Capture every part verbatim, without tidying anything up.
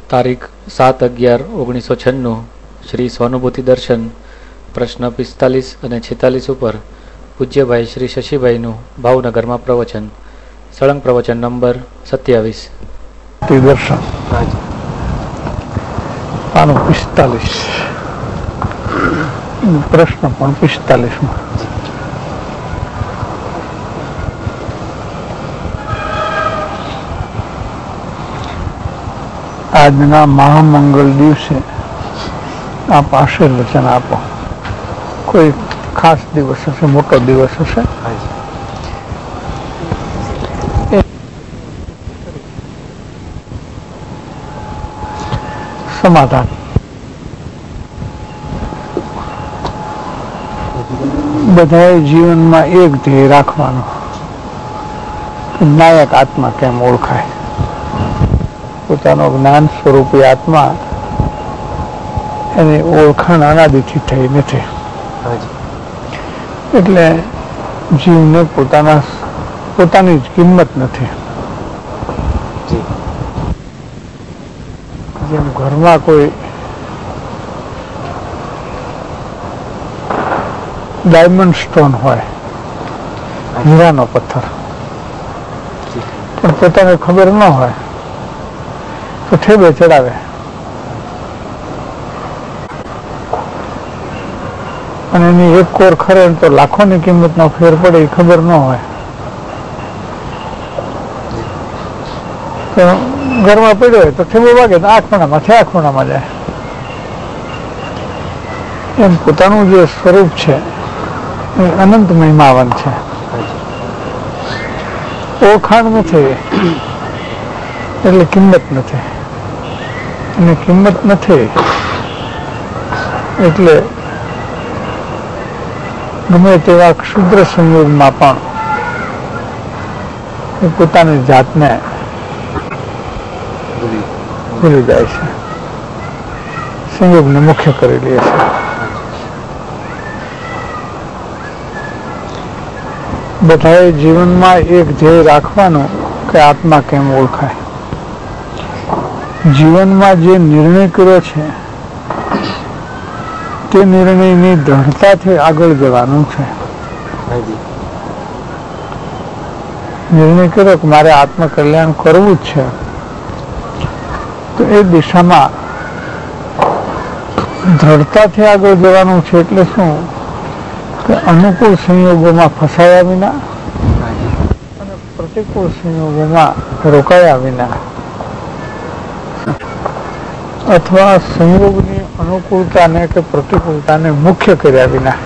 તારીખ સાત અગિયાર ઓગણીસો છન્નું શ્રી સ્વાનુભૂતિ દર્શન પ્રશ્ન પિસ્તાલીસ અને છેતાલીસ ઉપર પૂજ્યભાઈ શ્રી શશીભાઈનું ભાવનગરમાં પ્રવચન. સળંગ પ્રવચન નંબર સત્યાવીસ. દર્શન આનું પિસ્તાલીસ પ્રશ્ન પણ પિસ્તાલીસ માં આજના મહામંગલ દિવસે આપ આશીર્વચન આપો. કોઈ ખાસ દિવસ હશે, મોટો દિવસ હશે, સમાધાન. બધાએ જીવનમાં એક ધ્યેય રાખવાનો, નાયક આત્મા કેમ ઓળખાય. પોતાનો જ્ઞાન સ્વરૂપી આત્મા એની ઓળખાણ અનાદિથી થઈ નથી. એટલે જીવને પોતાના પોતાની જ કિંમત નથી. જેમ ઘરમાં કોઈ ડાયમંડ સ્ટોન હોય, હીરાનો પથ્થર, પણ પોતાને ખબર ન હોય તો ઠેબે ચડાવે. અને એની એક કોર ખરે તો લાખોની કિંમતનો ફેર પડે એ ખબર ન હોય તો ઘરમાં પડ્યો હોય તો ઠેબો વાગે તો આઠ ખૂણામાંથી આઠ ખૂણામાં જાય. એમ પોતાનું જે સ્વરૂપ છે એ અનંત મહિમાવન છે. ઓળખાણ નથી એટલે કિંમત નથી, અને કિંમત નથી એટલે ગમે તેવા ક્ષુદ્ર સંયોગમાં પણ એ પોતાની જાતને ભૂલી જાય છે, સંયોગને મુખ્ય કરી લે છે. બધાએ જીવનમાં એક ધ્યેય રાખવાનું કે આત્મા કેમ ઓળખાય. જીવનમાં જે નિર્ણય કર્યો છે તે નિર્ણયની દ્રઢતાથી આગળ જવાનું છે. નિર્ણય કર્યો કે મારે આત્મકલ્યાણ કરવું જ છે તો એ દિશામાં દ્રઢતાથી આગળ જવાનું છે. એટલે શું કે અનુકૂળ સંયોગોમાં ફસાયા વિના અને પ્રતિકૂળ સંયોગોમાં રોકાયા વિના, અથવા સંયોગની અનુકૂળતાને કે પ્રતિકૂળતાને મુખ્ય કર્યા વિના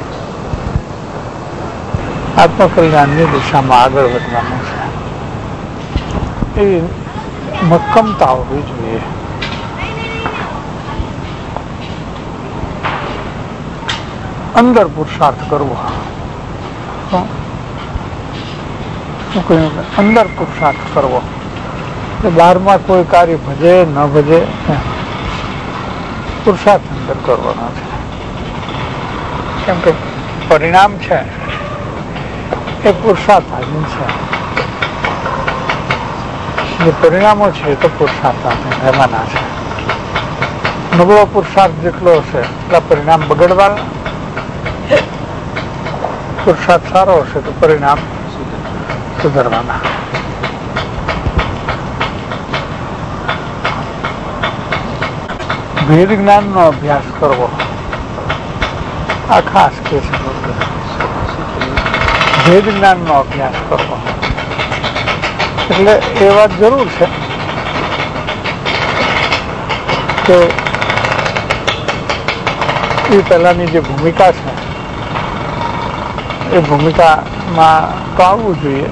આત્મકલ્યાણની દિશામાં આગળ વધવાનું છે. એ મક્કમતા હોવી જોઈએ. અંદર પુરુષાર્થ કરવો. શું કહ્યું? અંદર પુરુષાર્થ કરવો. બહારમાં કોઈ કાર્ય ભજે ન ભજે, પુરુષાર્થ અંદર કરવાનો છે. કેમ કે પરિણામ છે એ પુરુષાર્થ આધીન છે. જે પરિણામો છે એ તો પુરુષાર્થ આધીન રહેવાના છે. નબળો પુરુષાર્થ જેટલો હશે એટલા પરિણામ બગડવાના. પુરુષાર્થ સારો હશે તો પરિણામ સુધરવાના. ભેદ જ્ઞાનનો અભ્યાસ કરવો આ ખાસ કે છે. ભેદ જ્ઞાનનો અભ્યાસ કરવો એટલે એ વાત જરૂર છે કે એ પહેલાની જે ભૂમિકા છે એ ભૂમિકામાં તો આવવું જોઈએ,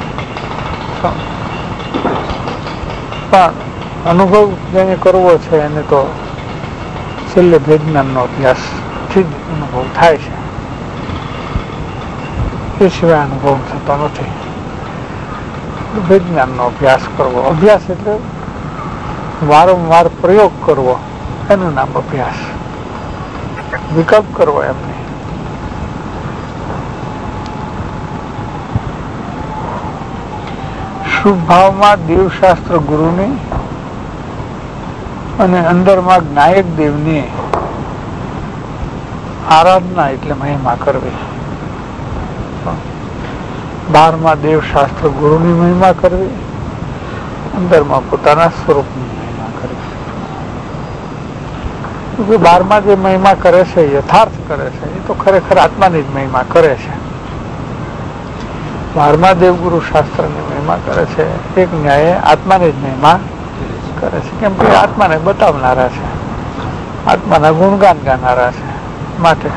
પણ અનુભવ જેને કરવો છે એને તો છેલ્લે ભેદ જ્ઞાનનો અભ્યાસથી જ અનુભવ થાય છે. એ સિવાય અનુભવ થતો નથી. ભેદ જ્ઞાનનો અભ્યાસ કરવો, અભ્યાસ એટલે વારંવાર પ્રયોગ કરવો, એનું નામ અભ્યાસ. વિકલ્પ કરવો એમ નહીં. શુભ ભાવમાં દેવશાસ્ત્ર ગુરુની અને અંદરમાં જ્ઞાયક દેવની આરાધના એટલે મહિમા કરવી. બહારમાં દેવ શાસ્ત્ર ગુરુની મહિમા કરવી, અંદરમાં પોતાના સ્વરૂપની મહિમા કરવી. બહારમાં જે મહિમા કરે છે યથાર્થ કરે છે એ તો ખરેખર આત્માની જ મહિમા કરે છે. બહારમાં દેવગુરુ શાસ્ત્રની મહિમા કરે છે, એક ન્યાય આત્માની જ મહિમા કરે છે, કેમ કે આત્માને બતાવનારા છે, આત્માના ગુણગાન ગાનારા છે. માટે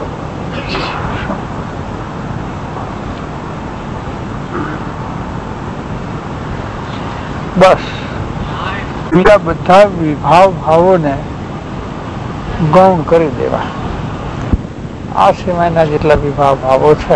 બસ બીજા બધા વિભાવ ભાવોને ગૌણ કરી દેવા. આ સિવાયના જેટલા વિભાવ ભાવો છે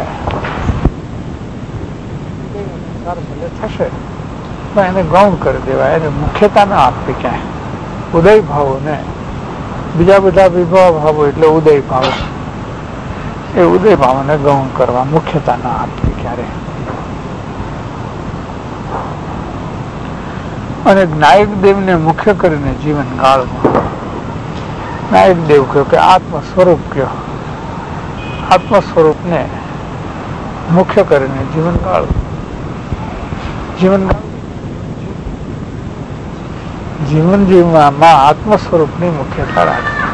ભલે થશે પણ એને ગૌણ કરી દેવા, એને મુખ્યતા ના આપવી ક્યાંય. ઉદય ભાવોને બીજા બધા વિભાવ ભાવો એટલે ઉદય ભાવ, એ ઉદય ભાવોને ગૌણ કરવા, મુખ્યતા ના આપવી ક્યારે. અને નાયક દેવને મુખ્ય કરીને જીવન ગાળવું. નાયક દેવ કહ્યું કે આત્મ સ્વરૂપ કયો, આત્મ સ્વરૂપને મુખ્ય કરીને જીવન ગાળવું. જીવન જીવન જીવવામાં આત્મ સ્વરૂપની મુખ્યતા રાખવી.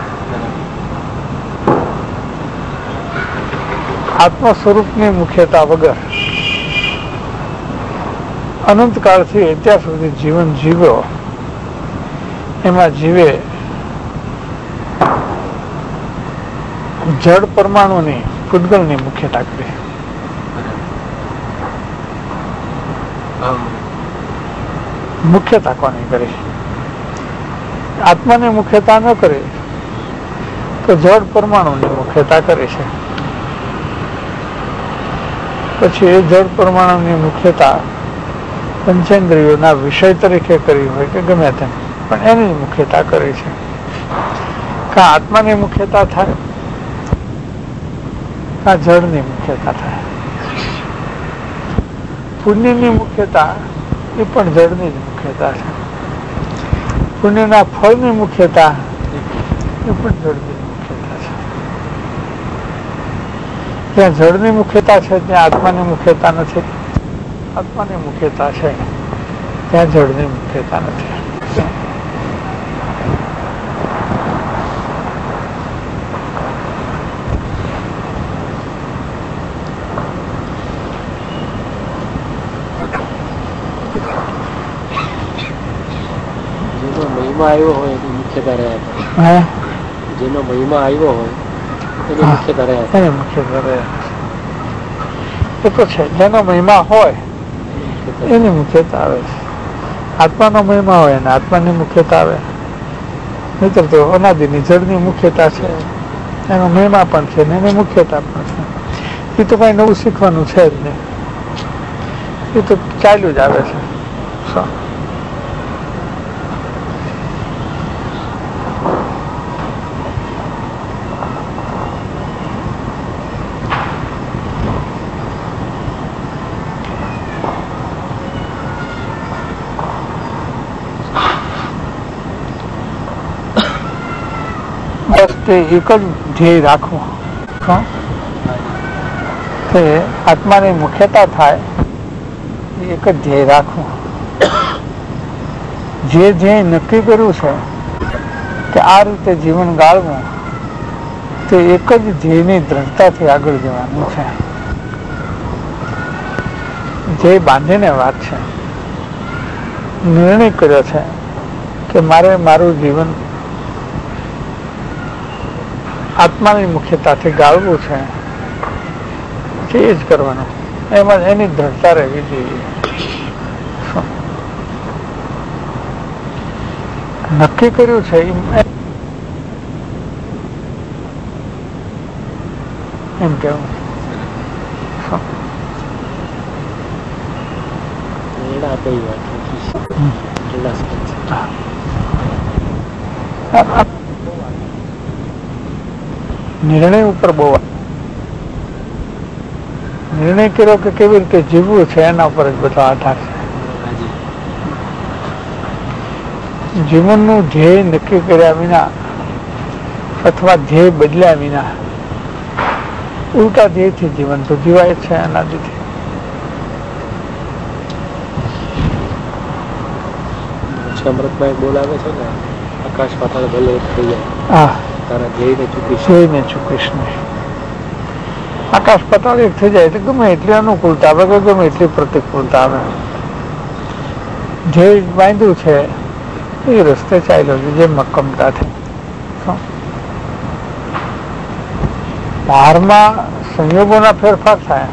આત્મ સ્વરૂપની મુખ્યતા વગર અનંતકાળથી અત્યાર સુધી જીવન જીવ્યો, એમાં જીવે જળ પરમાણુની પૂતગલની મુખ્યતા કરી, મુખ્યતા કોની કરી? આત્માની મુખ્યતા ન કરી તો જળ પરમાણુની મુખ્યતા કરી છે. પછી એ જળ પરમાણુની મુખ્યતા પંચેન્દ્રિયોના વિષય તરીકે કરી હોય કે ગમે તેમ, પણ એની મુખ્યતા કરી છે. કા આત્માની મુખ્યતા થાય, કા જળની મુખ્યતા થાય. પુણ્યની મુખ્યતા એ પણ જળની જ મુખ્યતા છે. પુણ્યના ફળની મુખ્યતા એ પણ જળની મુખ્યતા છે. જ્યાં જળની મુખ્યતા છે ત્યાં આત્માની મુખ્યતા નથી, આત્માની મુખ્યતા છે ત્યાં જળની મુખ્યતા નથી. આવ્યો હોય એની મુખ્યતા રહ્યા, જેનો મહિમા આવ્યો હોય એની મુખ્યતા રહ્યા, એની મુખ્યતા રહ્યા. એ તો છે, જેનો મહિમા હોય એની મુખ્યતા આવે છે. આત્માનો મહિમા હોય ને આત્માની મુખ્યતા આવે, નહીતર તો અનાદિની જળની મુખ્યતા છે, એનો મહિમા પણ છે ને એની મુખ્યતા પણ છે. એ તો કઈ નવું શીખવાનું છે જ નહીં, એ તો ચાલ્યું જ આવે છે. તે એક જ ધ્યેય રાખવું કે આત્માની મુખ્યતા થાય, એક જ ધ્યેય રાખવું. જે ધ્યેય નક્કી કર્યું છે કે આ રીતે જીવન ગાળવું, તે એક જ ધ્યેયની દ્રઢતાથી આગળ જવાનું છે. ધ્યેય બાંધીને વાત છે, નિર્ણય કર્યો છે કે મારે મારું જીવન આત્માની મુખ્યતાથી ગાળવું છે, એ જ કરવાનું. એમાં એની દ્રઢતા રહેવી જોઈએ. નક્કી કર્યું છે એમ કેવું. નિર્ણય ઉપર બહુ નિર્ણય કર્યો કે કેવી રીતે જીવવું છે એના ઉપર જ બધો આધાર છે. જીવનનું ધ્યેય નક્કી કર્યા વિના અથવા ધ્યેય બદલ્યા વિના ઉલટા ધ્યેયથી જીવન તો જીવાય છે અનાદિથી. અમૃતમાં એક બોલ આવે છે ને, આકાશ પાતાળ ભલે એક થઈ જાય, હા, તારા ધ્યેયને ચૂકીશ ધ્યેયને ચૂકીશ નહીં. આકાશ પાતાળ એક થઈ જાય એટલે ગમે એટલી અનુકૂળતા આવે કે ગમે એટલી પ્રતિકૂળતા આવે, ધ્યેય બાંધ્યું છે એ રસ્તે ચાલ્યો છે જે મક્કમતાથી. બહારમાં સંયોગોના ફેરફાર થાય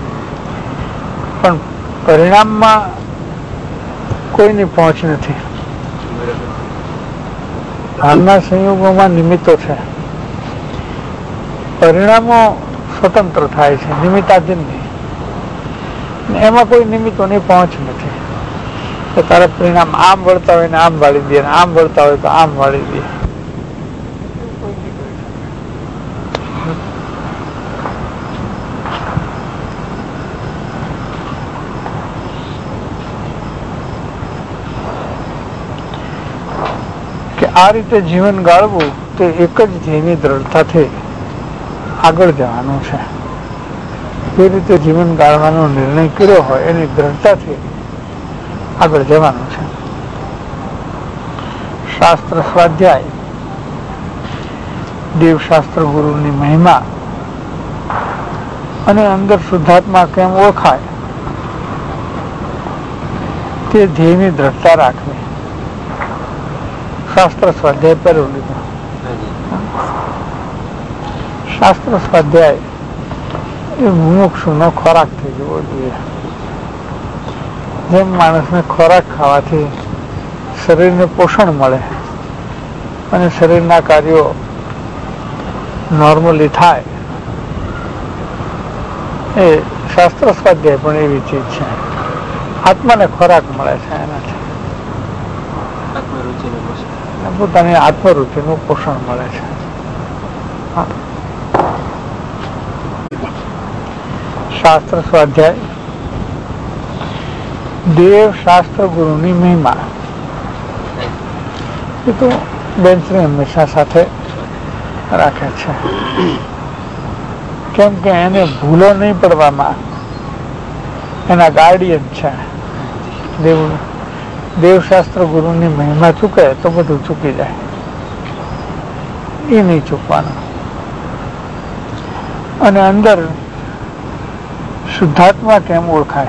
પણ પરિણામમાં કોઈની પહોંચ નથી. હાલના સંયોગોમાં નિમિત્તો છે, પરિણામો સ્વતંત્ર થાય છે, નિમિત્તાધીન નહીં. એમાં કોઈ નિમિત્તોની પહોંચ નથી. તો તારા પરિણામ આમ વળતા હોય ને આમ વાળી દે, આમ વળતા હોય તો આમ વાળી દે. કે આ રીતે જીવન ગાળવું તે એક જ ધ્યેયની દ્રઢતાથી આગળ જવાનું છે. જે રીતે જીવન ગાળવાનો નિર્ણય કર્યો હોય એની દ્રઢતાથી આગળ જવાનું છે. શાસ્ત્ર સ્વાધ્યાય, દેવશાસ્ત્ર ગુરુની મહિમા અને અંદર શુદ્ધાત્મા કેમ ઓળખાય તે ધ્યેયની દ્રઢતા રાખવી. શાસ્ત્ર સ્વાધ્યાય પહેલું લીધું. શાસ્ત્ર સ્વાધ્યાય એ મુમુક્ષુનો ખોરાક થઈ જવો જોઈએ. જેમ માણસને ખોરાક ખાવાથી શરીરને પોષણ મળે અને શરીરના કાર્યો નોર્મલી થાય, એ શાસ્ત્ર સ્વાધ્યાય પણ એવી ચીજ છે. આત્માને ખોરાક મળે છે એનાથી, પોતાની આત્મરુચિનું પોષણ મળે છે. શાસ્ત્ર સ્વાધ્યાય, દેવ શાસ્ત્ર ગુરુની મહિમા, એ તો બેન્ચને હંમેશા સાથે રાખે છે. કેમ કે એને ભૂલો નહીં પડવામાં એના ગાર્ડિયન છે. દેવ દેવશાસ્ત્ર ગુરુની મહિમા ચૂકે તો બધું ચૂકી જાય, એ નહીં ચૂકવાનું. અને અંદર શુદ્ધાત્મા કેમ ઓળખાય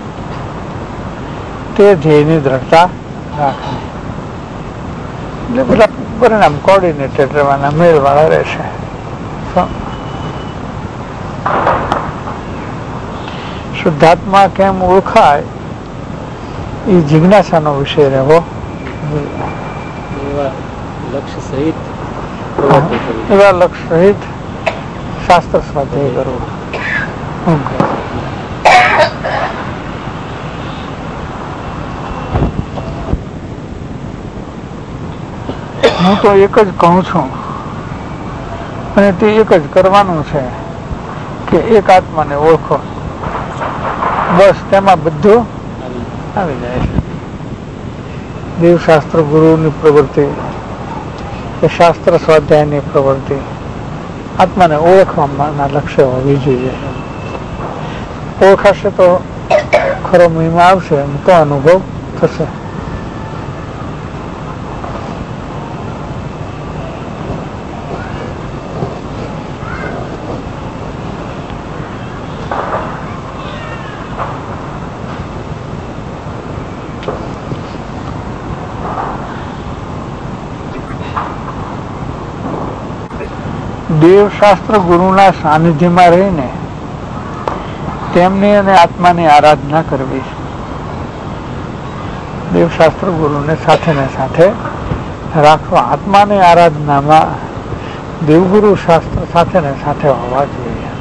તે ધ્યેયની દ્રઢતા રાખવી. એટલે બધા પરિણામ કોર્ડિનેટેડ રહેવાના, મેળવાળા રહેશે. શુદ્ધાત્મા કેમ ઓળખાય એ જિજ્ઞાસાનો વિષય રહેવો. લક્ષ્ય સહિત એવા લક્ષ્ય સહિત શાસ્ત્ર સ્વાધ્યાય કરવું. હું તો એક જ કહું છું અને તે એક જ કરવાનું છે કે એક આત્માને ઓળખો, બસ તેમાં બધું આવી જાય છે. દેવશાસ્ત્ર ગુરુની પ્રવૃત્તિ કે શાસ્ત્ર સ્વાધ્યાયની પ્રવૃત્તિ આત્માને ઓળખવાના લક્ષ્ય હોવી જોઈએ. ઓળખાશે તો ખરો મહિમા આવશે, તો અનુભવ થશે. દેવશાસ્ત્ર ગુરુના સાનિધ્યમાં રહીને તેમની અને આત્માની આરાધના કરવી. દેવશાસ્ત્ર ગુરુને સાથે ને સાથે રાખવા. આત્માની આરાધનામાં દેવગુરુ શાસ્ત્ર સાથે ને સાથે હોવા જોઈએ.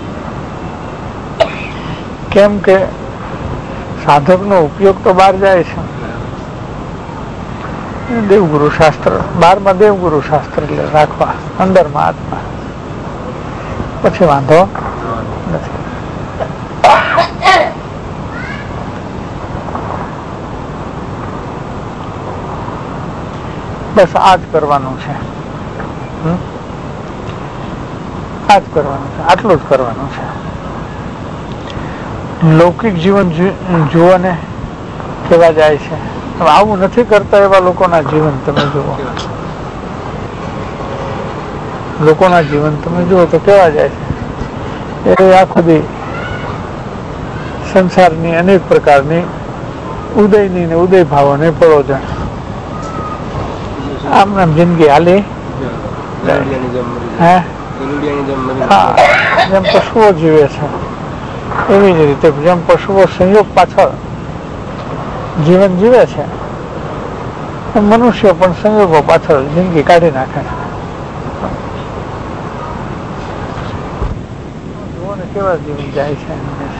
કેમ કે સાધકનો ઉપયોગ તો બહાર જાય છે. દેવગુરુ શાસ્ત્ર બારમાં દેવગુરુ શાસ્ત્ર રાખવા, અંદરમાં આત્મા, પછી વાંધો નથી. બસ આ જ કરવાનું છે, આ જ કરવાનું છે, આટલું જ કરવાનું છે. લૌકિક જીવન જુઓ ને કેવા જાય છે. આવું નથી કરતા એવા લોકોના જીવન તમે જુઓ, લોકોના જીવન તમે જુઓ તો કેવા જાય છે. એ આખો દી સંસારની અનેક પ્રકારની ઉદયની ને ઉદય ભાવોને પ્રયોજન, આમ નામ જિંદગી હાલી હે હા, જેમ પશુઓ જીવે છે એવી જ રીતે જેમ પશુઓ સંયોગ પાછળ જીવન જીવે છે, મનુષ્ય પણ સંયોગો પાછળ જિંદગી કાઢી નાખે છે. જુઓ ને કેવા જીવન જાય છે.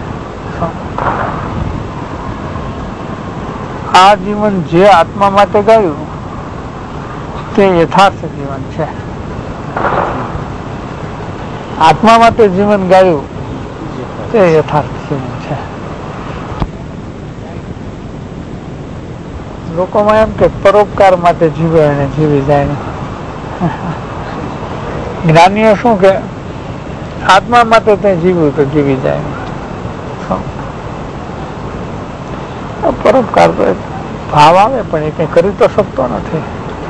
આ જીવન જે આત્મા માટે ગાયું તે યથાર્થ જીવન છે. આત્મા માટે જીવન ગાયું તે યથાર્થ જીવન છે. લોકોમાં એમ કે પરોપકાર માટે જીવે અને જીવી જાય. જ્ઞાનીઓ શું કે આત્મા માટે તે જીવ્યું તો જીવી જાય. પરોપકાર તો ભાવ આવે પણ એ કઈ કરી તો શકતો નથી.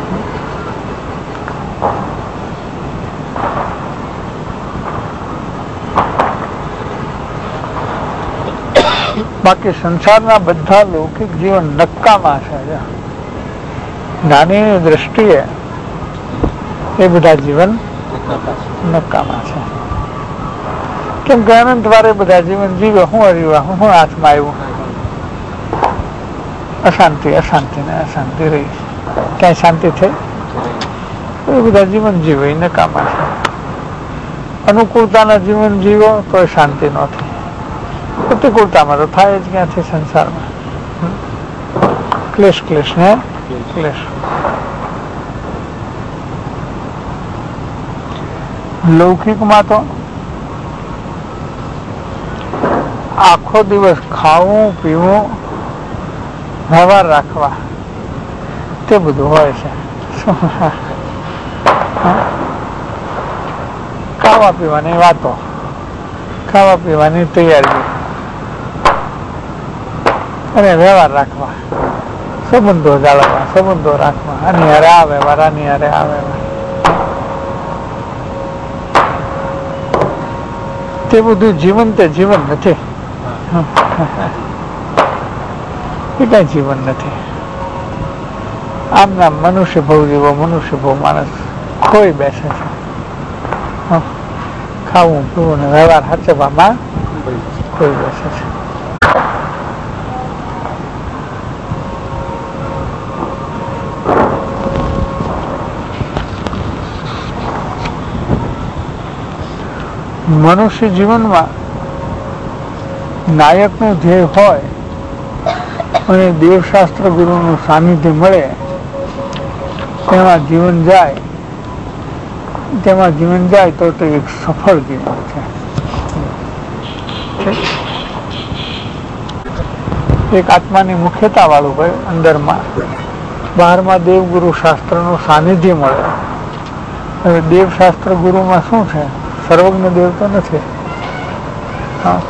બાકી સંસારના બધા લૌકિક જીવન નક્કામાં છે. જ્ઞાનીની દ્રષ્ટિએ એ બધા જીવન નક્કામાં છે. કેમ કે અનંત વારે બધા જીવન જીવે, હું હરીવા હું હાથમાં આવ્યું, અશાંતિ અશાંતિ ને અશાંતિ રહી, ક્યાંય શાંતિ થઈ? એ બધા જીવન જીવે એ નકામા છે. અનુકૂળતાના જીવન જીવો તો શાંતિ ન થાય, પ્રતિકૂળતામાં તો થાય જ ક્યાંથી સંસારમાં. ક્લેશ ક્લેશ ને ક્લેશ. લૌકિકમાં તો આખો દિવસ ખાવું પીવું વ્યવહાર રાખવા તે બધું હોય છે. ખાવા પીવાની વાતો, ખાવા પીવાની તૈયારી અને વ્યવહાર રાખવા, સંબંધો જાળવવા, સંબંધો રાખવા, આની હારે આ વ્યવહાર, આની હારે આ વ્યવહાર, તે બધું જીવન તે જીવન નથી. એ કઈ જીવન નથી. આમ નામ મનુષ્ય ભવ જેવો મનુષ્ય ભવ માણસ ખોઈ બેસે છે. ખાવું પીવું ને વ્યવહાર સાચવવામાં ખોઈ બેસે છે. મનુષ્ય જીવનમાં નાયકનું ધ્યેય હોય અને દેવશાસ્ત્ર ગુરુનું સાનિધ્ય મળે તેમાં જીવન જાય, તેમાં જીવન જાય તો તે એક સફળ જીવન છે. એક આત્માની મુખ્યતા વાળું હોય અંદરમાં, બહારમાં દેવગુરુ શાસ્ત્રનું સાનિધ્ય મળે. હવે દેવશાસ્ત્ર ગુરુમાં શું છે? સર્વજ્ઞ દેવ તો નથી. હા,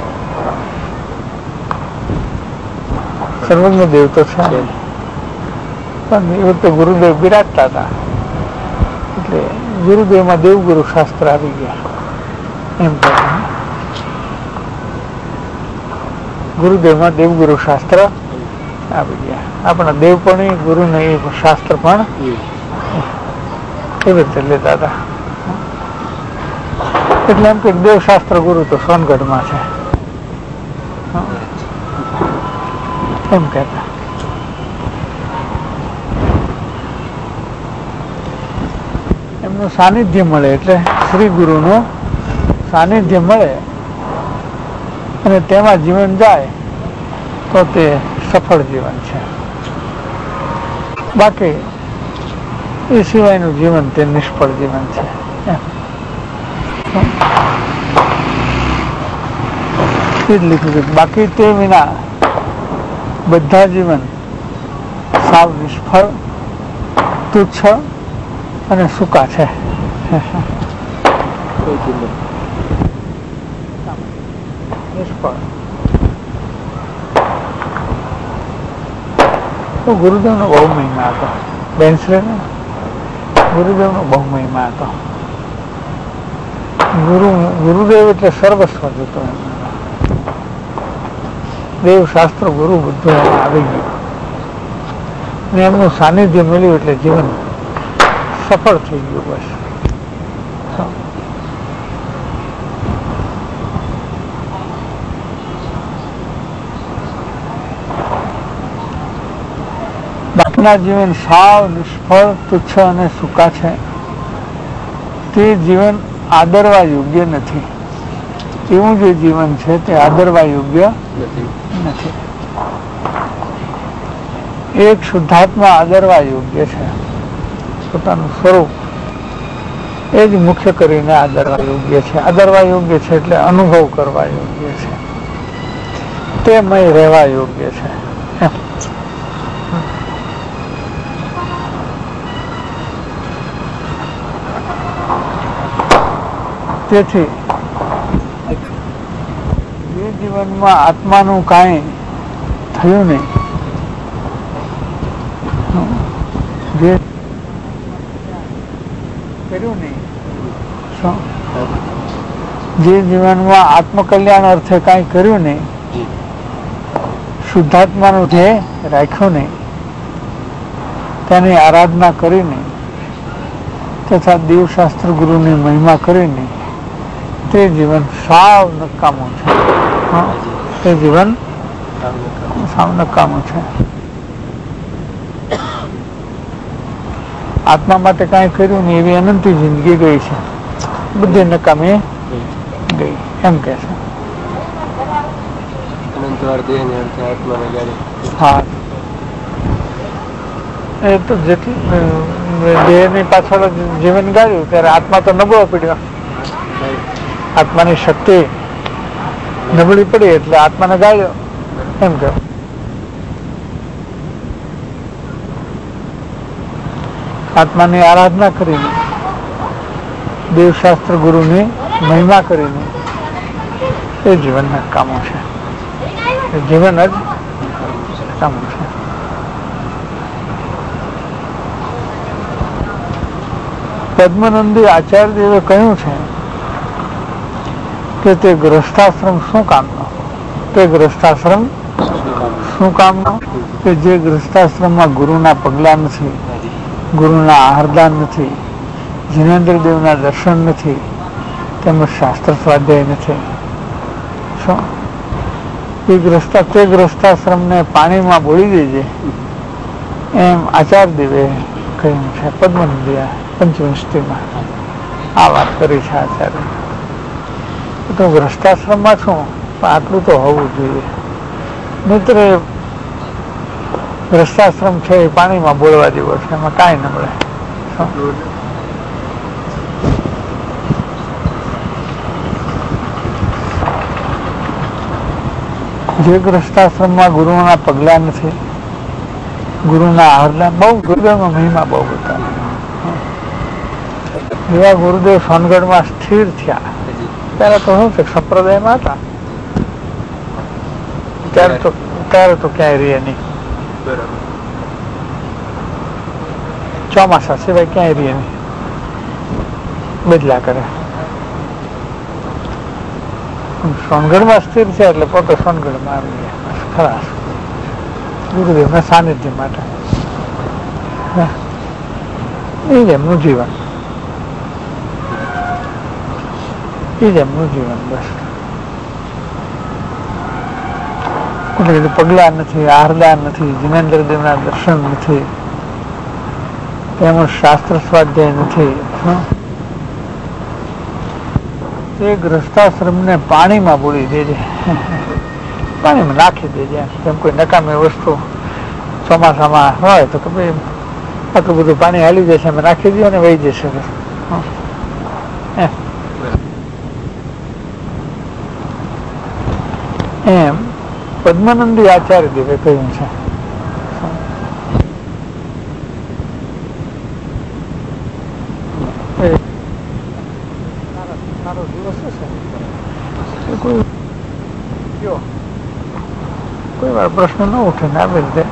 સર્વજ્ઞ દેવ તો છે પણ એ વખતે ગુરુદેવ બિરાજતા હતા એટલે ગુરુદેવમાં દેવગુરુ શાસ્ત્ર આવી ગયા એમ કહે. ગુરુદેવમાં દેવગુરુ શાસ્ત્ર આવી ગયા. આપણા દેવ પણ ગુરુને એ શાસ્ત્ર પણ એવી રીતે લેતા હતા. એટલે એમ કે દેવશાસ્ત્ર ગુરુ તો સોનગઢમાં છે એમ કહેતા. એમનું સાનિધ્ય મળે એટલે શ્રી ગુરુનું સાનિધ્ય મળે અને તેમાં જીવન જાય તો તે સફળ જીવન છે. બાકી એ સિવાયનું જીવન તે નિષ્ફળ જીવન છે. બાકી તે વિના બધા જીવન સાવ નિષ્ફળ તુચ્છ અને સૂકા છે. નિષ્ફળ. તો ગુરુદેવનો બહુ મહિમા હતો. બેન્સરે ગુરુદેવનો બહુ મહિમા હતો. ગુરુ ગુરુદેવ એટલે સર્વસ્વ જ હતો. દેવ શાસ્ત્ર ગુરુ બધું એમાં આવી ગયું ને એમનું સાનિધ્ય મળ્યું એટલે જીવન સફળ થઈ ગયું. બસ બાકીના જીવન સાવ નિષ્ફળ, તુચ્છ અને સૂકા છે. તે જીવન આદરવા યોગ્ય નથી. એવું જે જીવન છે તે આદરવા યોગ્ય નથી. એક શુદ્ધાત્મા આદરવા યોગ્ય છે. પોતાનું સ્વરૂપ એ જ મુખ્ય કરીને આદરવા યોગ્ય છે. આદરવા યોગ્ય છે એટલે અનુભવ કરવા યોગ્ય છે, તેમય રહેવા યોગ્ય છે. તેથી જે જીવનમાં આત્માનું કાંઈ થયું નહીં, જે કર્યું નહીં, જે જીવનમાં આત્મકલ્યાણ અર્થે કાંઈ કર્યું નહીં, શુદ્ધાત્માનું ધ્યેય રાખ્યું નહીં, તેની આરાધના કરી નહીં, તથા દેવશાસ્ત્ર ગુરુની મહિમા કરી નહીં, તે જીવન સાવ નકામું છે. તે જીવન સાવ નકામું છે. આત્મા માટે કાંઈ કર્યું નહીં એવી અનંતી જિંદગી ગઈ છે, બધી નકામી ગઈ એમ કે છે. હા, એ તો જેટલી દેહની પાછળ જીવન ગાળ્યું ત્યારે આત્મા તો નબળો પડ્યો. આત્માની શક્તિ નબળી પડી એટલે આત્માને ગાળ્યો એમ કે. આત્માની આરાધના કરીને, દેવશાસ્ત્ર ગુરુની મહિમા કરીને એ જીવન નકામું છે. એ જીવન જ નકામું છે. પદ્મનંદી આચાર્યદેવે કહ્યું છે કે તે ગ્રસ્થાશ્રમ શું કામનો? તે ગ્રસ્થાશ્રમ શું કામનો? કે જે ગ્રસ્થાશ્રમમાં ગુરુના પગલા નથી, ગુરુના આહારદાન નથી, જીનેન્દ્રદેવના દર્શન નથી, તેમજ શાસ્ત્ર સ્વાધ્યાય નથી. શું એ ગ્રસ્તા તે ગ્રસ્થાશ્રમને પાણીમાં બોળી દેજે એમ આચાર્યદેવે કહ્યું છે. પદ્મનંદી પંચવિંશતિમાં આ વાત કરી છે આચાર્ય. તો ગ્રસ્થાશ્રમમાં છું પણ આટલું તો હોવું જોઈએ. મિત્ર, ગ્રસ્થાશ્રમ છે એ પાણીમાં બોલવા જેવો છે, એમાં કાંઈ ન મળે. જે ગ્રસ્થાશ્રમમાં ગુરુના પગલા નથી, ગુરુના આહારના બહુ ગુરુદેવનો મહિમા બહુ હતા. એવા ગુરુદેવ સોનગઢમાં સ્થિર થયા ત્યારે તો શું છે, સંપ્રદાયમાં હતા ત્યારે તો ત્યારે તો ક્યાંય રહે નહીં. ચોમાસા સિવાય ક્યાંય રહે નહીં, બદલા કરે. સોનગઢમાં સ્થિર છે એટલે પોતે સોનગઢમાં આવી ગયા ખરા ગુરુદેવના સાનિધ્ય માટે. એ જ એમનું જીવન, એ જ એમનું જીવન. બસ એટલે પગલા નથી, આહારદાન નથી, જીનેન્દ્રદેવના દર્શન નથી, તેમજ શાસ્ત્ર સ્વાધ્યાય નથી. એ ગ્રસ્થાશ્રમને પાણીમાં બોળી દેજે, પાણીમાં નાખી દેજે. જેમ કોઈ નકામી વસ્તુ ચોમાસામાં હોય તો કે ભાઈ આટલું બધું પાણી હાલી જશે, અમે નાખી દઈએ ને વહી જશે. એમ પદ્મનંદી આચાર્ય દેવે કહ્યું છે. એ સારો દિવસ હશે કોઈ કોઈ વાર પ્રશ્ન ન ઉઠે ને આવી રીતે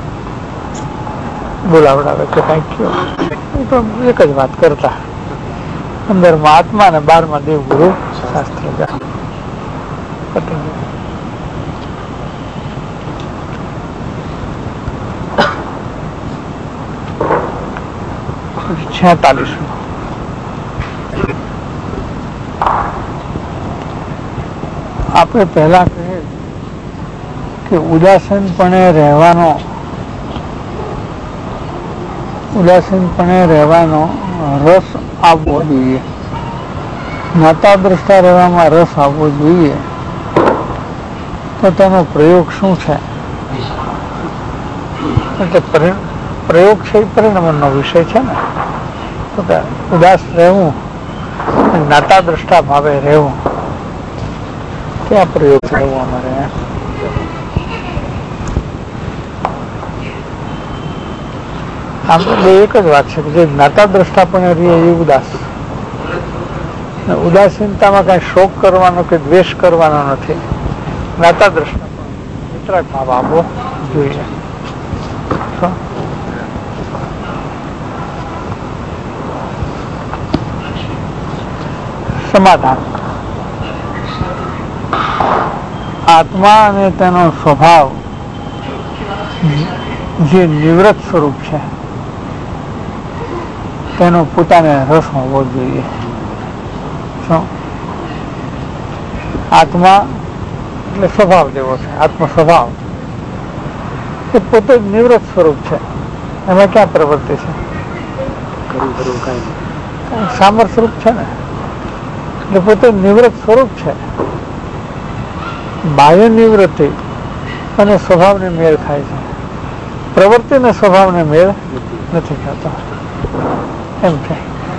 બોલાવડાવે કે કઈ કયો એ તો એક જ વાત કરતા, અંદર માં આત્મા ને બાર માં દેવ ગુરુ શાસ્ત્ર છેતાલીસ આપણે પહેલા કહીએ કે ઉદાસીનપણે રહેવાનો ઉદાસીનપણે રહેવાનો રસ આવવો જોઈએ, જ્ઞાતા દ્રષ્ટા રહેવામાં રસ આવવો જોઈએ. તો તેનો પ્રયોગ શું છે? એટલે પ્રયોગ છે એ પરિણમનનો વિષય છે ને. તો ઉદાસ રહેવું, જ્ઞાતા દ્રષ્ટા ભાવે રહેવું, ક્યાં પ્રયોગ રહેવું અમારે? આમ તો બે એક જ વાત છે કે જે જ્ઞાતા દ્રષ્ટા પણ રહીએ એ ઉદાસ. ઉદાસીનતામાં કઈ શોક કરવાનો કે દ્વેષ કરવાનો નથી. જ્ઞાતા દ્રષ્ટા પણ વિતરાગ ભાવ આપવો જોઈએ. સમાધાન. આત્મા અને તેનો સ્વભાવ જે નિવૃત્ત સ્વરૂપ છે તેનો પોતાને રસ હોવો જોઈએ. શું? આત્મા એટલે સ્વભાવ જેવો છે, આત્મ સ્વભાવ એ પોતે જ નિવૃત્ત સ્વરૂપ છે. એમાં ક્યાં પ્રવૃત્તિ છે? સામર સ્વરૂપ છે ને, એટલે પોતે નિવૃત્ત સ્વરૂપ છે. બાહ્ય નિવૃત્તિ અને સ્વભાવને મેળ ખાય છે, પ્રવૃત્તિ ને સ્વભાવને મેળ નથી ખાતો. એમ છે,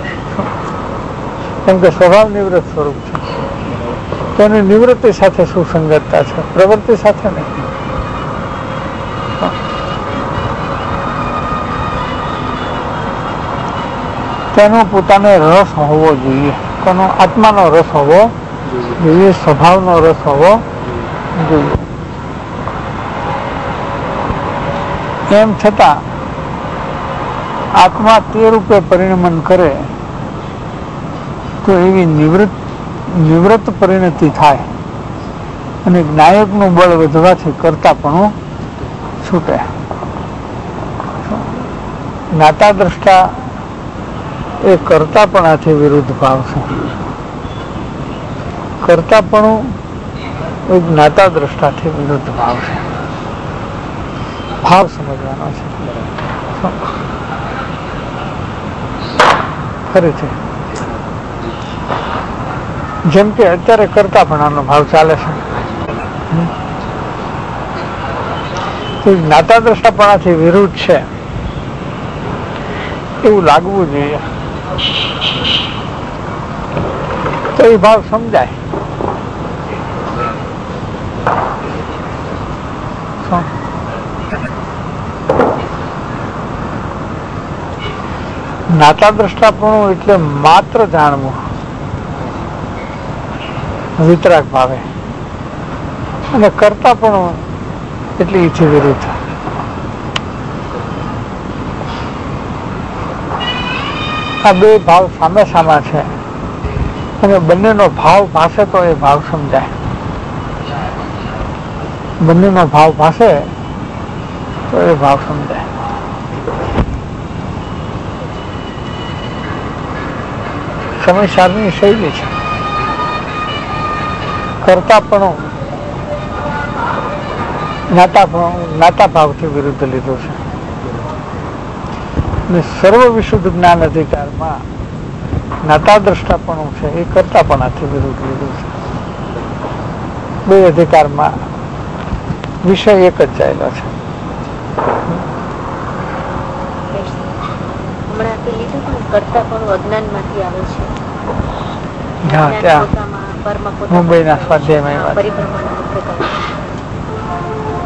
કેમ કે સ્વભાવ નિવૃત્ત સ્વરૂપ છે, તેની નિવૃત્તિ સાથે સુસંગતતા છે, પ્રવૃત્તિ સાથે નહીં. તેનો પોતાને રસ હોવો જોઈએ. તેનો આત્માનો રસ હોવો જોઈએ, સ્વભાવનો રસ હોવો જોઈએ. એમ છતાં આત્મા તે રૂપે પરિણમન કરે તો એવી નિવૃત્ત નિવૃત્ત પરિણતિ થાય અને જ્ઞાયકનું બળ વધવાથી કરતાપણું છૂટે. જ્ઞાતા દ્રષ્ટા એ કરતાપણાથી વિરુદ્ધ ભાવ છે. કરતાપણું એ જ્ઞાતા દ્રષ્ટાથી વિરુદ્ધ ભાવ છે. ભાવ સમજવાનો છે. ફરીથી જેમ કે અત્યારે કરતાપણાનો ભાવ ચાલે છે, એ જ્ઞાતા દ્રષ્ટાપણાથી વિરુદ્ધ છે એવું લાગવું જોઈએ. તો એ ભાવ સમજાય. જ્ઞાતા દ્રષ્ટાપણું એટલે માત્ર જાણવું વિતરાગ ભાવે, અને કરતાપણું એટલે ઈથી વિરુદ્ધ. આ બે ભાવ સામે સામા છે અને બંનેનો ભાવ ભાષે તો એ ભાવ સમજાય. બંનેનો ભાવ ભાષે તો એ ભાવ સમજાય. સમયસારની શૈલી છે. કરતાપણું જ્ઞાતાપણું જ્ઞાતા ભાવથી વિરુદ્ધ લીધું છે, અને સર્વ વિશુદ્ધ જ્ઞાન અધિકારમાં જ્ઞાતા દ્રષ્ટાપણું છે એ કરતાપણાથી વિરુદ્ધ લીધું છે. બે અધિકારમાં વિષય એક જ ચાલ્યો છે. મુંબઈના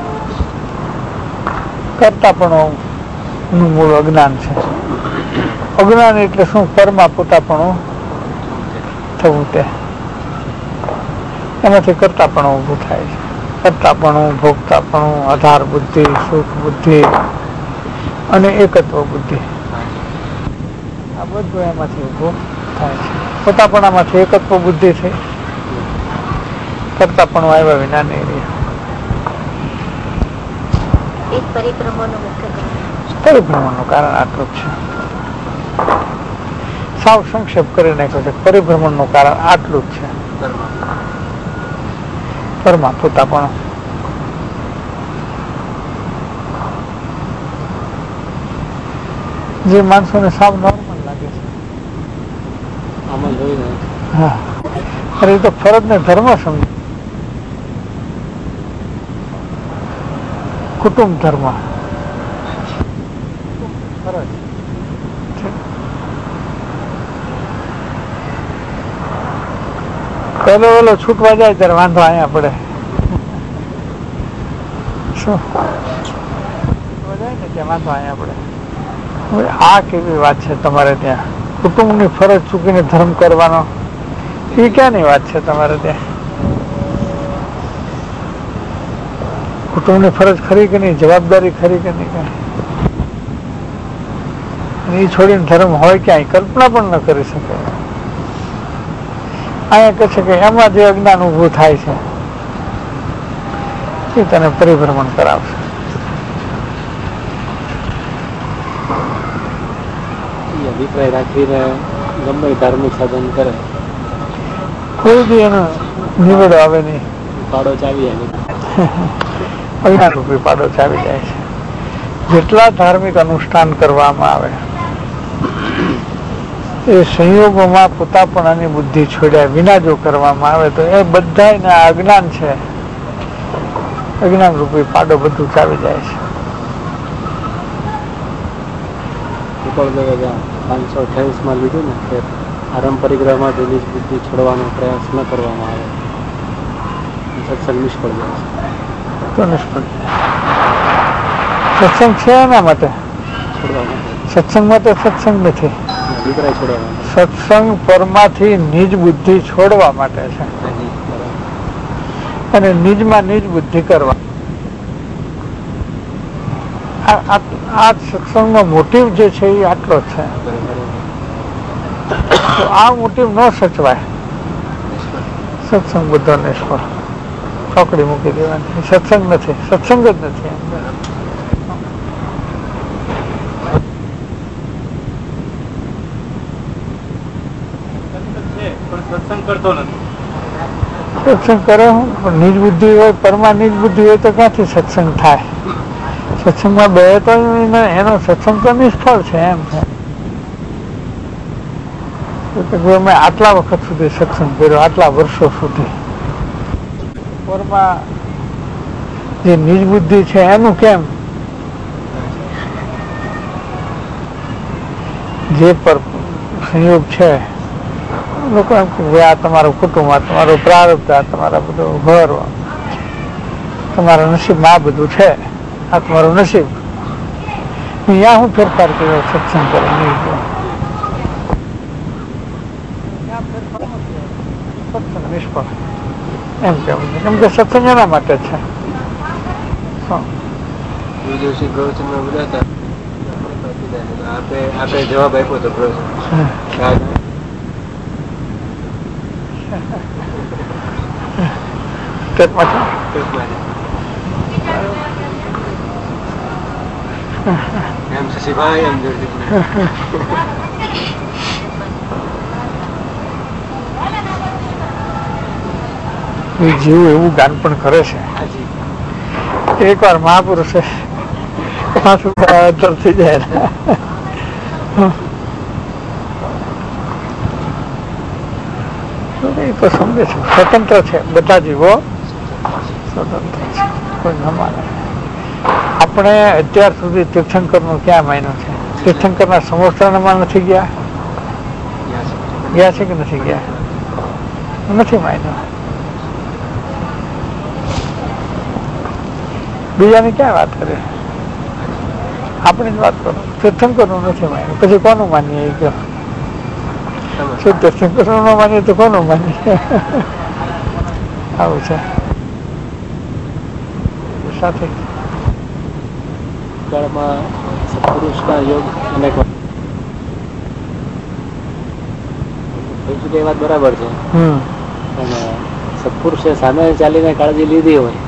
સ્વાધ્યાયમાં કરતાપણું નું મૂળ અજ્ઞાન છે. અજ્ઞાન એટલે શું? પરમા પોતાપણું થવું, તે એમાંથી કરતાપણું ઊભું થાય છે. કરતાપણું, ભોગતાપણું, આધાર બુદ્ધિ, સુખ બુદ્ધિ અને એકત્વ બુદ્ધિ, આ બધું એમાંથી ઊભું થાય છે. પોતાપણામાંથી એકત્વ બુદ્ધિ થઈ, કરતાપણું આવ્યા વિના નહીં રહે. પરિભ્રમણનું કારણ આટલું જ છે. સાવ સંક્ષેપ કરી નાખ્યો છે. પરિભ્રમણનું કારણ આટલું જ છે. પરમા પોતાપણું. જે માણસોને સાવ નોર્મલ લાગે છે, હા, અરે એ તો ફરજ ને ધર્મ સમજે. કુટુંબ ધર્મ ફરજ. પેલો ઓલો છૂટવા જાય ત્યારે વાંધો અહીંયા પડે. શું છૂટવા જાય ને ત્યાં વાંધો અહીંયા પડે. આ કેવી વાત છે તમારે ત્યાં? કુટુંબની ફરજ ચૂકીને ધર્મ કરવાનો, એ ક્યાંની વાત છે તમારે ત્યાં? કુટુંબની ફરજ ખરી કે નહીં? જવાબદારી ખરી કે નહીં? એ છોડીને ધર્મ હોય ક્યાંય કલ્પના પણ ન કરી શકે. અહીંયા કહે છે કે એમાં જે અજ્ઞાન ઊભું થાય છે એ તને પરિભ્રમણ કરાવશે. અભિપ્રાય રાખીને ગમે ધાર્મિક સાધન કરે, કોઈ બી એનો નિવેડો આવે નહીં. પાડો ચાવી અજ્ઞાન રૂપી પાડો ચાવી જાય છે. જેટલા ધાર્મિક અનુષ્ઠાન કરવામાં આવે એ સંયોગોમાં પોતાપણાની બુદ્ધિ છોડ્યા વિના જો કરવામાં આવે તો એ બધાને અજ્ઞાન છે, અજ્ઞાન રૂપી પાડો બધું ચાવી જાય છે. પાંચસો અઠ્યાવીસ માં લીધું ને કે આરંભ પરિગ્રહમાં જો નિજ બુદ્ધિ છોડવાનો પ્રયાસ ન કરવામાં આવે સત્સંગ નિષ્ફળ જાય છે. તો નિષ્ફળ સત્સંગ છે એના માટે, સત્સંગ માટે સત્સંગ નથી. સત્સંગ પરમાંથી નિજ બુદ્ધિ છોડવા માટે છે અને નિજમાં નિજ બુદ્ધિ કરવા. આ સત્સંગનો મોટિવ જે છે એ આટલો છે. આ મોટિવ ન સચવાય સત્સંગ બધો નિષ્ફળ. ચોકડી મૂકી દેવાની. સત્સંગ નથી, સત્સંગ જ નથી. સત્સંગ કરતો નથી. સત્સંગ કરે હું પણ નિજ બુદ્ધિ હોય, પરમા નિજ બુદ્ધિ હોય તો ક્યાંથી સત્સંગ થાય? સત્સંગમાં બે તો એનો સત્સંગ તો નિષ્ફળ છે. એમ છે મેં આટલા વખત સુધી સત્સંગ કર્યો, આટલા વર્ષો સુધી, પરમાં જે નિજ બુદ્ધિ છે એનું કેમ? જે પર સંયોગ છે લોકો એમ કે આ તમારું કુટુંબ, આ તમારું પ્રારબ્ધ, આ તમારા બધું ઘર, તમારા નસીબમાં આ બધું છે, આ તમારું નસીબ. ત્યાં હું ફેરફાર કર્યો સત્સંગ કરે નહીં. સત્સંગ નિષ્ફળ એમ કેવું છે. કેમ કે સત્સંગ એના માટે છે. આપે જવાબ આપ્યો તો પ્રશ્ન એમ શશીભાઈ એમ જીવ એવું ગાન પણ કરે છે. એક વાર મહાપુરુષે પાછું થઈ જાય એ તો સમજે છે સ્વતંત્ર છે. બધા જીવો સ્વતંત્ર છે, કોઈ ન માને. આપણે અત્યાર સુધી તીર્થંકરનું ક્યાં માન્યું છે? તીર્થંકરના સમોસ્ત્રામાં નથી ગયા? ગયા છે કે નથી ગયા? નથી માન્યું. બીજાની ક્યાં વાત કરે? આપણી જ વાત કરો, તીર્થંકરનું નથી માન્યું, પછી કોનું માનીએ એ કહો? શું તીર્થંકરનું ન માનીએ તો કોનું માનીએ? આવું છે સાથે કાળમાં સત્પુરુષના યોગ અનેક એ વાત બરાબર છે, અને સત્પુરુષે સામે ચાલીને કાળજી લીધી હોય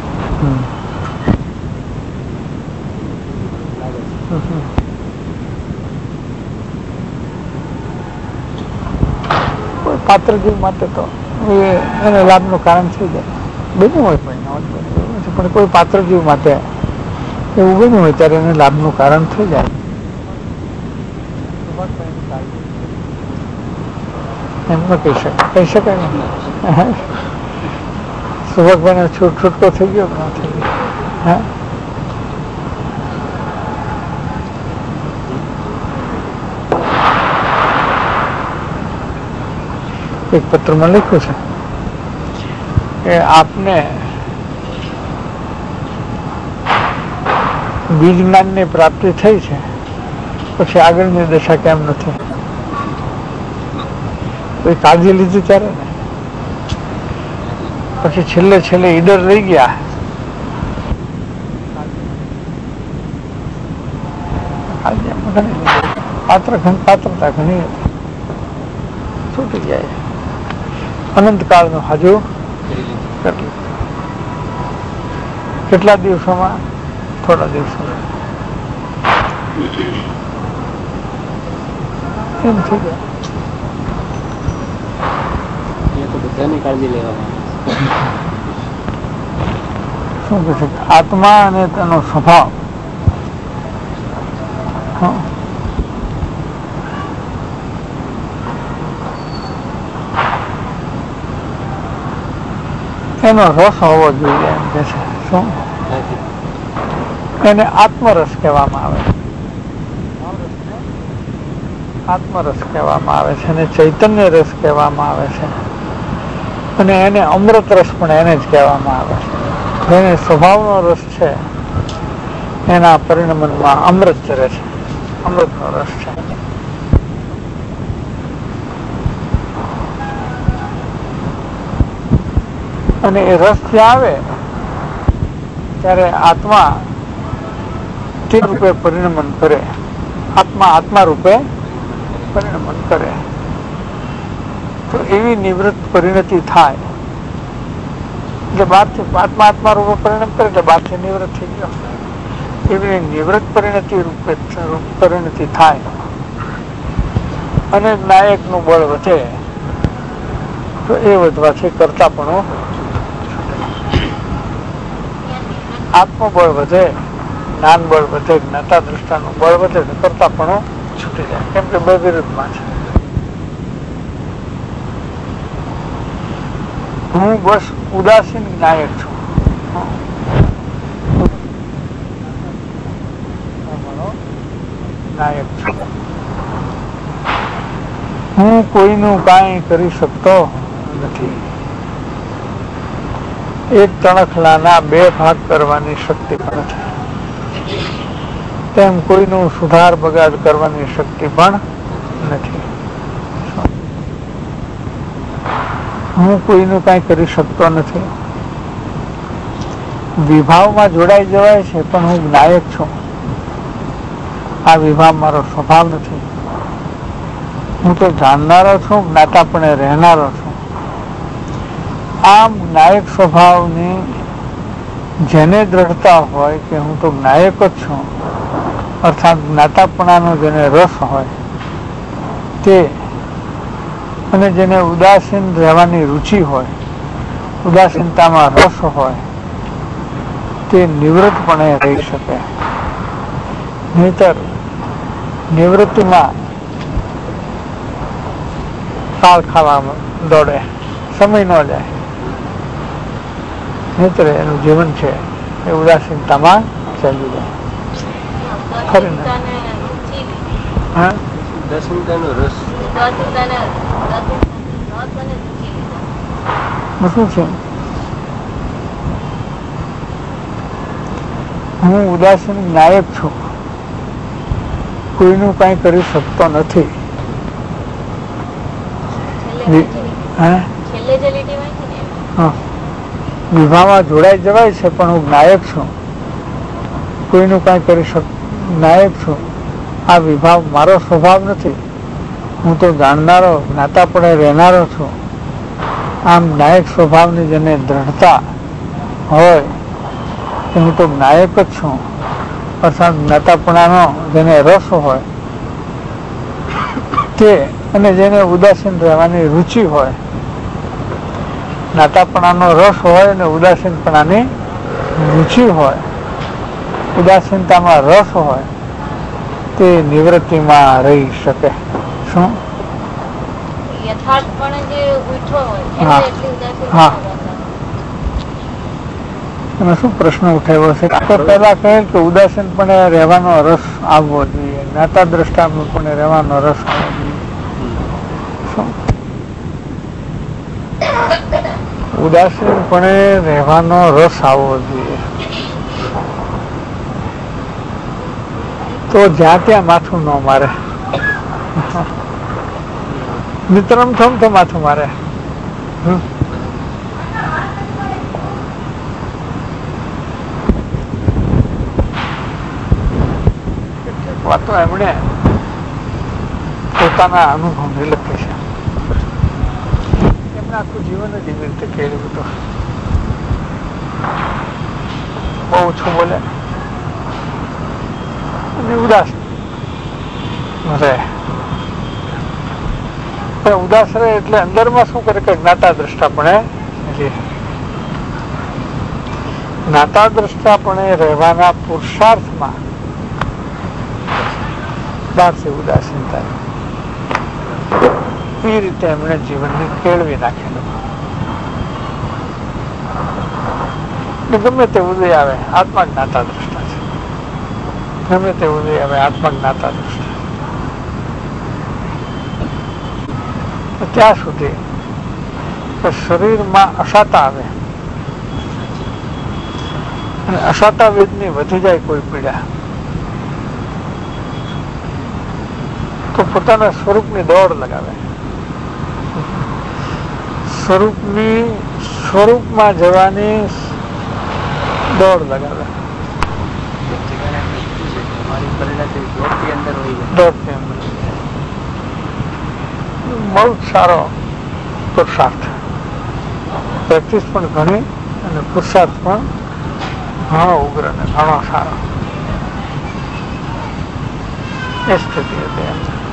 કોઈ પાત્ર જીવ માટે તો એને લાભનું કારણ થઈ જાય, બન્યું હોય પણ પણ કોઈ પાત્ર જીવ માટે એવું બન્યું હોય ત્યારે એને લાભનું કારણ થઈ જાય. એમ ન કહી શકાય, કહી શકાય ને સુભગભાઈને છૂટ છૂટકો થઈ ગયો કે ન થઈ ગયો? હા, એક પત્રમાં લખ્યું છે કે આપને બીજ જ્ઞાનની પ્રાપ્તિ થઈ છે, પછી આગળની દશા કેમ નથી? કોઈ કાળજી લીધી ત્યારે ને પછી છેલ્લે છેલ્લે ઈડર રહી ગયા, પાત્ર પાત્રતા ઘણી છૂટી જાય, અનંત કાળનું હાજુ કરી કેટલા દિવસોમાં? થોડા દિવસોમાં એમ થઈ જાય. બધાની કાળજી લેવામાં શું કહે છે? આત્મા અને તેનો સ્વભાવ એનો રસ હોવો જોઈએ એમ કે છે. શું? એને આત્મરસ કહેવામાં આવે છે, આત્મરસ કહેવામાં આવે છે, અને ચૈતન્ય રસ કહેવામાં આવે છે, અને એને અમૃત રસ પણ એને જ કહેવામાં આવે છે. એને સ્વભાવનો રસ છે, એના પરિણમનમાં અમૃત ચરે છે, અમૃતનો રસ છે. અને એ રસ જ્યાં આવે ત્યારે આત્મા તે રૂપે પરિણમન કરે, આત્મા આત્મા રૂપે પરિણમન કરે, તો એવી નિવૃત્ત પરિણતિ થાય એટલે બહારથી આત્મા આત્મા રૂપે પરિણામ કરે એટલે બહારથી નિવૃત્ત થઈ ગયો. એવી નિવૃત્ત પરિણતિ રૂપે પરિણતિ થાય અને નાયકનું બળ વધે, તો એ વધવાથી કરતાપણું, આત્મબળ વધે, જ્ઞાન બળ વધે, જ્ઞાતા દ્રષ્ટાનું બળ વધે તો કરતાપણું છૂટી જાય, કેમ કે બે વિરુદ્ધમાં છે. હું બસ ઉદાસીન નાયક છું, નાયક છું, હું કોઈનું કાંઈ કરી શકતો નથી. એક તણખલાના બે ભાગ કરવાની શક્તિ પણ છે, તેમ કોઈનું સુધાર બગાડ કરવાની શક્તિ પણ નથી. હું કોઈનું કાંઈ કરી શકતો નથી. વિભાવમાં જોડાઈ જવાય છે, પણ હું નાયક છું. આ વિભાવ મારો સ્વભાવ નથી. હું તો જાણનારો છું, જ્ઞાતાપણે રહેનારો છું. આમ નાયક સ્વભાવની જેને દ્રઢતા હોય કે હું તો નાયક જ છું, અર્થાત જ્ઞાતાપણાનો જેને રસ હોય તે, અને જેને ઉદાસીન રહેવાની રુચિ હોય, ઉદાસીનતામાં રસ હોય, તે નિવૃત્તપણે રહી શકે. નહીતર નિવૃત્તિમાં કાળ ખાવામાં દોડે, સમય ન જાય. નહીતર એનું જીવન છે એ ઉદાસીનતામાં ચાલી જાય. ખરી ને? હા, ઉદાસીનતાનો રસ શું છે? હું ઉદાસીન નાયક છું, કોઈનું કઈ કરી શકતો નથી. વિવાહમાં જોડાઈ જવાય છે, પણ હું નાયક છું, કોઈનું કઈ કરી શક નાયક છું. આ વિભાવ મારો સ્વભાવ નથી. હું તો જાણનારો, જ્ઞાતાપણે રહેનારો છું. આમ નાયક સ્વભાવની જેને દ્રઢતા હોય કે હું તો નાયક જ છું, અર્થાત જ્ઞાતાપણાનો જેને રસ હોય તે, અને જેને ઉદાસીન રહેવાની રુચિ હોય, જ્ઞાતાપણાનો રસ હોય અને ઉદાસીનપણાની રુચિ હોય, ઉદાસીનતામાં રસ હોય, તે નિવૃત્તિમાં રહી શકે. શું તમે શું પ્રશ્ન ઉઠાવ્યો છે? તો પેલા કહે કે ઉદાસીનપણે રહેવાનો રસ આવવો જોઈએ, જ્ઞાતા દ્રષ્ટાપણે રહેવાનો રસ આવવો જોઈએ. શું ઉદાસીનપણે રહેવાનો રસ આવવો જોઈએ, તો જ્યાં ત્યાં માથું ન મારે. મિત્રમ થમ તો માથું મારે. કેટલીક વાતો એમણે પોતાના અનુભવને લખી છે. એમને આખું જીવન જ એવી રીતે કેળવ્યું હતું. બહુ ઓછું બોલે અને ઉદાસ રહે. ઉદાસ રહે એટલે અંદરમાં શું કરે કે જ્ઞાતા દ્રષ્ટાપણે જ્ઞાતા દ્રષ્ટાપણે રહેવાના પુરુષાર્થમાં બહારથી ઉદાસીનતા એ રીતે એમણે જીવનને કેળવી નાખેલું. ગમે તે ઉદય આવે આત્મા જ્ઞાતા દ્રષ્ટા છે. ગમે તે ઉદય આવે આત્મા જ્ઞાતા દ્રષ્ટા. ત્યાં સુધી શરીરમાં અશાતા આવે અને અશાતા વેદની વધી જાય કોઈ પીડા, તો પોતાના સ્વરૂપની દોડ લગાવે. સ્વરૂપની સ્વરૂપમાં જવાની દોડ લગાવે. દોડથી અંદર બહુ સારો પુરુષાર્થ. પ્રેક્ટિસ પણ ઘણી અને પુરુષાર્થ પણ ઘણો ઉગ્ર ને ઘણો સારો. એ સ્થિતિ હતી.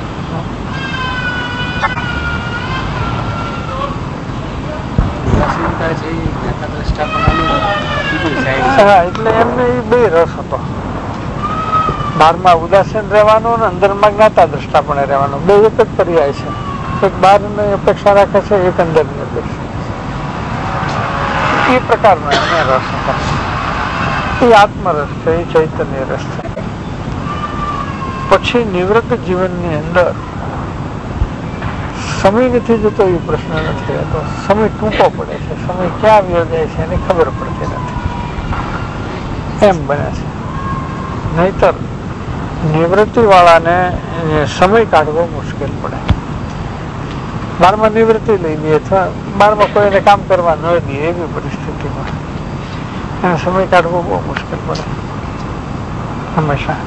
હા, એટલે એમને એ બે રસ હતો. બહારમાં ઉદાસીન રહેવાનો અને અંદરમાં જ્ઞાતા દ્રષ્ટાપણે રહેવાનો, બે એક જ પર્યાય છે. એક બહારની અપેક્ષા રાખે છે, એક અંદરની અપેક્ષા. એ પ્રકારનો એને રસ હતો. એ આત્મરસ છે, એ ચૈતન્ય રસ છે. પછી નિવૃત્ત જીવનની અંદર સમય નથી જતો એ પ્રશ્ન નથી રહેતો. સમય ટૂંકો પડે છે, સમય ક્યાં આવ્યો જાય છે એની ખબર પડતી નથી, એમ બને છે. નહીતર નિવૃત્તિ વાળાને સમય કાઢવો મુશ્કેલ પડે. બારમાં નિવૃત્તિ લઈ લઈએ અથવા બારમાં કોઈને કામ કરવા ન દઈએ એવી પરિસ્થિતિમાં એને સમય કાઢવો બહુ મુશ્કેલ પડે હંમેશા.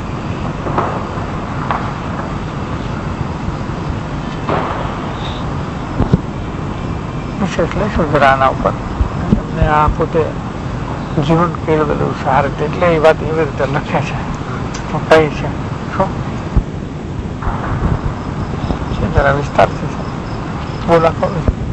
વિશેષ લઈશું જરા આના ઉપર. એમને આ પોતે જીવન કેળવેલું સારું, એટલે એ વાત એવી રીતે લખે છે. કઈ છે શું જરા વિસ્તારથી બોલા ખબર